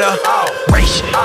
Generation.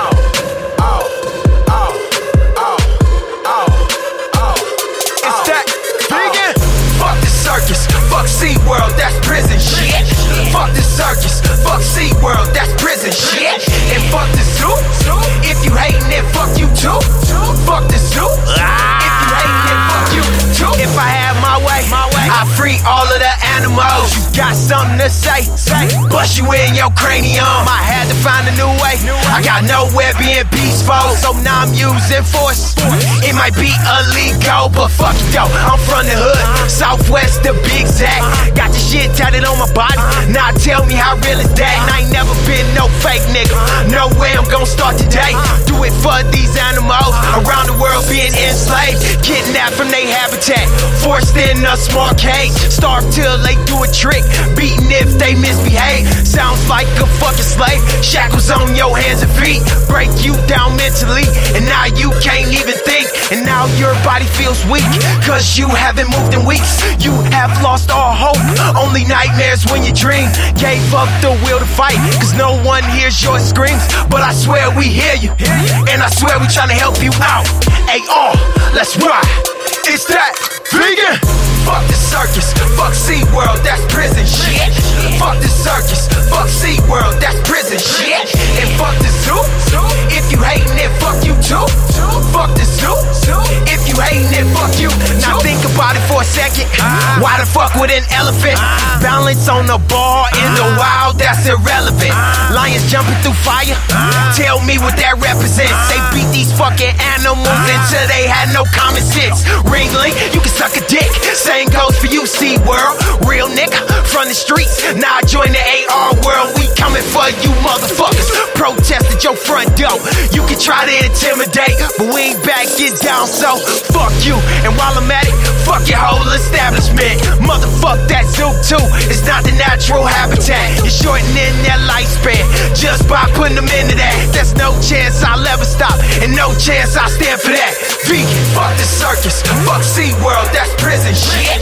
It's that vegan. Fuck the circus, fuck SeaWorld, that's prison shit. Fuck the circus, fuck SeaWorld, that's prison shit. And fuck the zoo, if you hatin' it, fuck you too. Fuck the zoo, if you hatin' it, fuck you too. If I had my way, I free all of the animals. You got something to say, bust you in your cranium. I had to find a new way, I got nowhere being peaceful, so now I'm using force. It might be illegal, but fuck it though, I'm from the hood, Southwest, the big Zach. Got the shit tatted on my body, now tell me how real is that? And I ain't never been no fake nigga, no way I'm gon' start today. Do it for these animals around the world being enslaved, kidnapped from their habitat, forced in a small cage, starved till they do a trick, beaten if they misbehave. Sounds like a fucking slave, shackles on your hands and feet, break you down mentally, and now you can't even think. And now your body feels weak, cause you haven't moved in weeks. You have lost all hope, only nightmares when you dream. Gave up the will to fight, cause no one hears your screams. But I swear we hear you, and I swear we tryna help you out. AR, let's ride. It's that vegan. Fuck the circus, fuck SeaWorld, that's prison shit. Fuck the circus, fuck SeaWorld, that's prison shit. And fuck the zoo, if you hatin' it, fuck you too. Fuck the zoo, if you hatin' it, fuck you too. Now think about it for a second, why the fuck would an elephant balance on a bar in the wild? That's irrelevant. Lions jumping through fire, tell me what that represents. They beat these fucking animals until they had no common sense. Ringling, you can suck a dick, same goes for you, SeaWorld. Real nigga from the streets, now I join the AR world. We coming for you motherfuckers, protest at your front door. You can try to intimidate, but we ain't backing down, so fuck you. And while I'm at it, fuck your whole establishment. Motherfuck that zoo too, it's not the natural habitat. You're shortening their lifespan just by putting them into that. There's no chance I'll ever stop, and no chance I'll stand for that. Vegan, fuck the circus, fuck SeaWorld, that's prison shit.